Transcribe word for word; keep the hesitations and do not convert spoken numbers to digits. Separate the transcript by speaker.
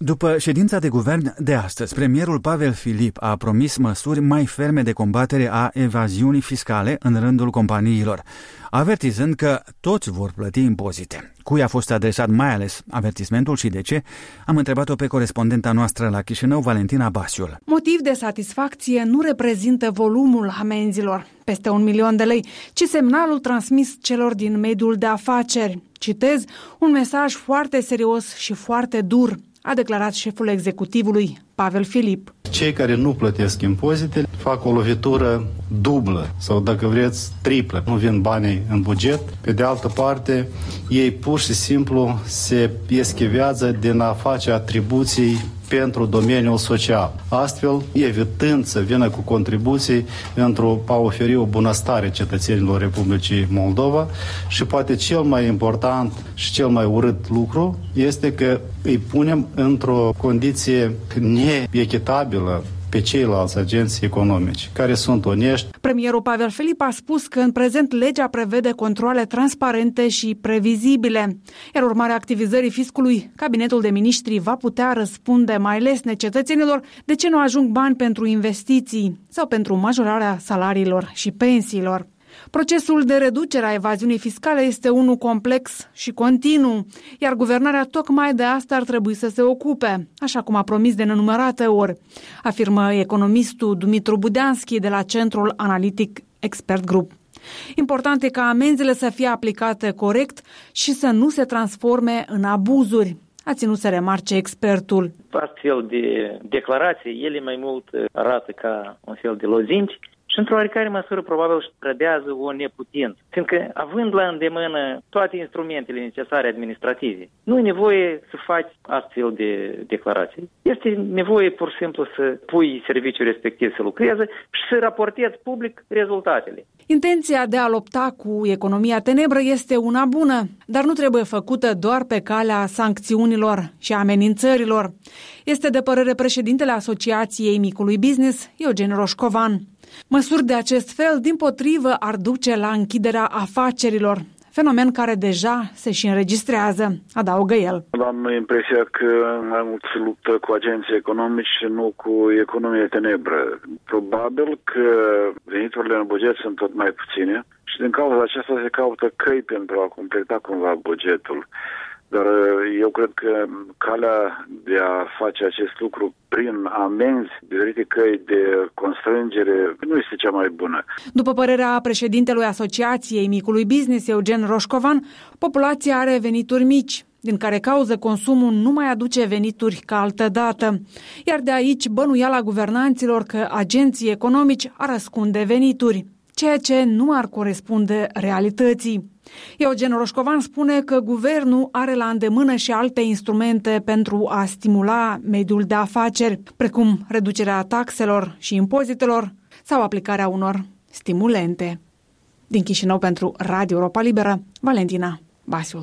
Speaker 1: După ședința de guvern de astăzi, premierul Pavel Filip a promis măsuri mai ferme de combatere a evaziunii fiscale în rândul companiilor, avertizând că toți vor plăti impozite. Cui a fost adresat mai ales avertismentul și de ce? Am întrebat-o pe corespondenta noastră la Chișinău, Valentina Basiul.
Speaker 2: Motiv de satisfacție nu reprezintă volumul amenzilor, peste un milion de lei, ci semnalul transmis celor din mediul de afaceri. Citez, un mesaj foarte serios și foarte dur, a declarat șeful executivului, Pavel Filip.
Speaker 3: Cei care nu plătesc impozite fac o lovitură dublă sau, dacă vreți, triplă. Nu vin banii în buget. Pe de altă parte, ei pur și simplu se eschivează din a face atribuții pentru domeniul social. Astfel, evitând să vină cu contribuții pentru a oferi o bunăstare cetățenilor Republicii Moldova și poate cel mai important și cel mai urât lucru este că îi punem într-o condiție neechitabilă pe ceilalți agenți economici, care sunt onești.
Speaker 2: Premierul Pavel Filip a spus că în prezent legea prevede controale transparente și previzibile, iar urmarea activizării fiscului, cabinetul de miniștri va putea răspunde mai lesne cetățenilor de ce nu ajung bani pentru investiții sau pentru majorarea salariilor și pensiilor. Procesul de reducere a evaziunii fiscale este unul complex și continuu, iar guvernarea tocmai de asta ar trebui să se ocupe, așa cum a promis de nenumărate ori, afirmă economistul Dumitru Budeanski de la Centrul Analitic Expert Group. Important e ca amenzile să fie aplicate corect și să nu se transforme în abuzuri, a ținut să remarce expertul.
Speaker 4: Astfel de declarații, ele mai mult arată ca un fel de lozinci, și într-o oarecare măsură probabil își trădează o neputință. Fiindcă având la îndemână toate instrumentele necesare administrative, nu e nevoie să faci astfel de declarații. Este nevoie pur și simplu să pui serviciul respectiv să lucreze și să raportezi public rezultatele.
Speaker 2: Intenția de a lupta cu economia tenebră este una bună, dar nu trebuie făcută doar pe calea sancțiunilor și amenințărilor. Este de părere președintele Asociației Micului Business, Eugen Roșcovan. Măsuri de acest fel, dimpotrivă, ar duce la închiderea afacerilor, fenomen care deja se și înregistrează, adaugă el.
Speaker 5: Am impresia că mai mult se luptă cu agenții economici și nu cu economia tenebră. Probabil că veniturile în buget sunt tot mai puține și din cauza aceasta se caută căi pentru a completa cumva bugetul. Dar eu cred că calea de a face acest lucru prin amenzi, diferite căi de constrângere, nu este cea mai bună.
Speaker 2: După părerea președintelui Asociației Micului Business, Eugen Roșcovan, populația are venituri mici, din care cauză consumul nu mai aduce venituri ca altădată. Iar de aici bănuiala guvernanților că agenții economici ar ascunde venituri, ceea ce nu ar corespunde realității. Eugen Roșcovan spune că guvernul are la îndemână și alte instrumente pentru a stimula mediul de afaceri, precum reducerea taxelor și impozitelor sau aplicarea unor stimulente. Din Chișinău pentru Radio Europa Liberă, Valentina Basiul.